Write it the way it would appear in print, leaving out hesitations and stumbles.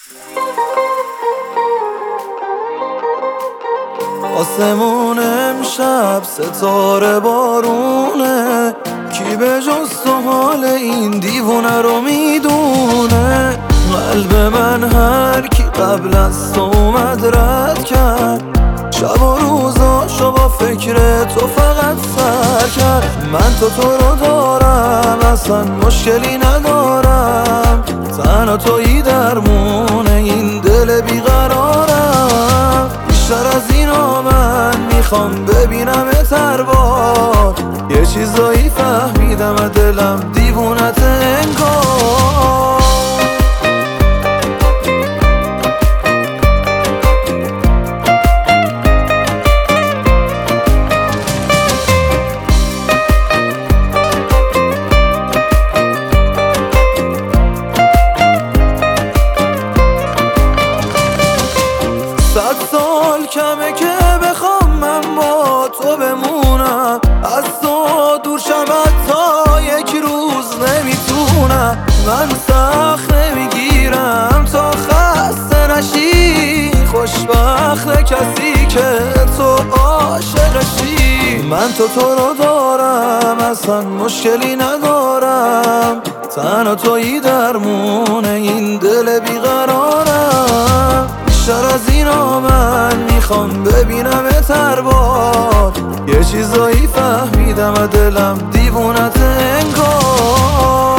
آسمون امشب ستاره بارونه، کی به جز تو حال این دیوونه رو میدونه؟ قلب من هر کی قبل از تو اومد رد کرد، شب و روزاشو با فکر تو فقط سر کرد. من تو رو دارم، اصلا مشکلی ندارم، تنها تویی درمون این دل بیقرارم. بیشتر از اینا من میخوام ببینمت هر بار، یه چیزایی فهمیدم از دلم دیوونت انگار. صد سال کمه که بخوام من با تو بمونم، از تو دور شم تا یک روز نمیتونم. من سخت نمیگیرم تا خسته نشی، خوشبخت کسی که تو عاشقشی. من تو رو دارم، اصلا مشکلی ندارم، تنها تویی درمون این دل بیقرارم. بیشتر از اینا من میخوام ببینمت هر بار، یه چیزایی فهمیدم از دلم دیوونت انگار.